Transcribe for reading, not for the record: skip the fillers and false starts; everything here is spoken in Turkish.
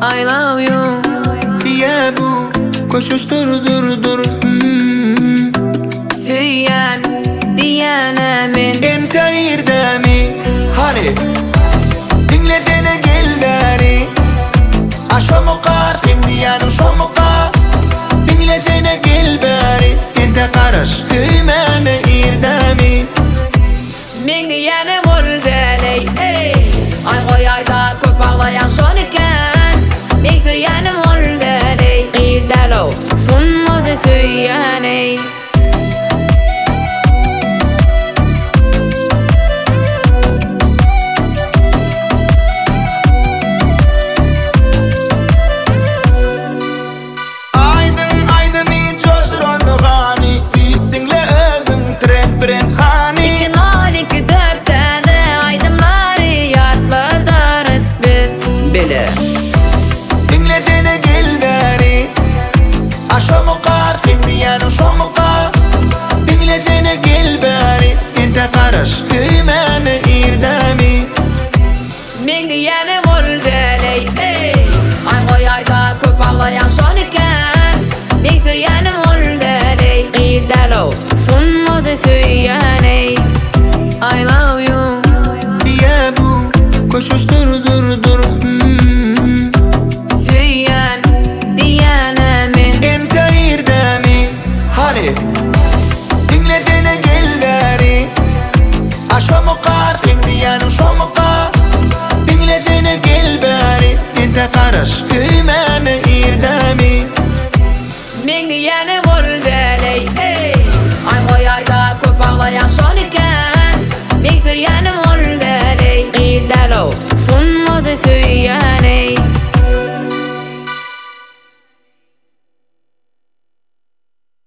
I love you. Ya bu koşuştur dur Süyen diyene min. Ente irdami hani dinletene gel dari Aşamuka dinleyen şamuka dinletene gel bari Ente karış tüymene irdami Min diyene bol deley. Ay koy ayda köp bağlayan son iken. Min süyene bol deley. Gidelo sunmadı süyene. Dinletene gel bari Aşamuka dinleyen şamuka dinletene gel bari Ente karış tüymene irdami Min diyene bol deley. Ay koy ayda köp bağlayan son iken. Min süyene bol deley. Gidelo sunmadı süyene. I love you. Ya bu koşuştur dur Süyen diyene min. Ente irdami hani dinletene gel bari Aşamuka dinleyen şamuka dinletene gel bari Ente karış tüymene irdami Min diyene bol deley. Ay koy ayda köp bağlayan son iken. Min süyene bol deley. Gidelo sunmadı süyene.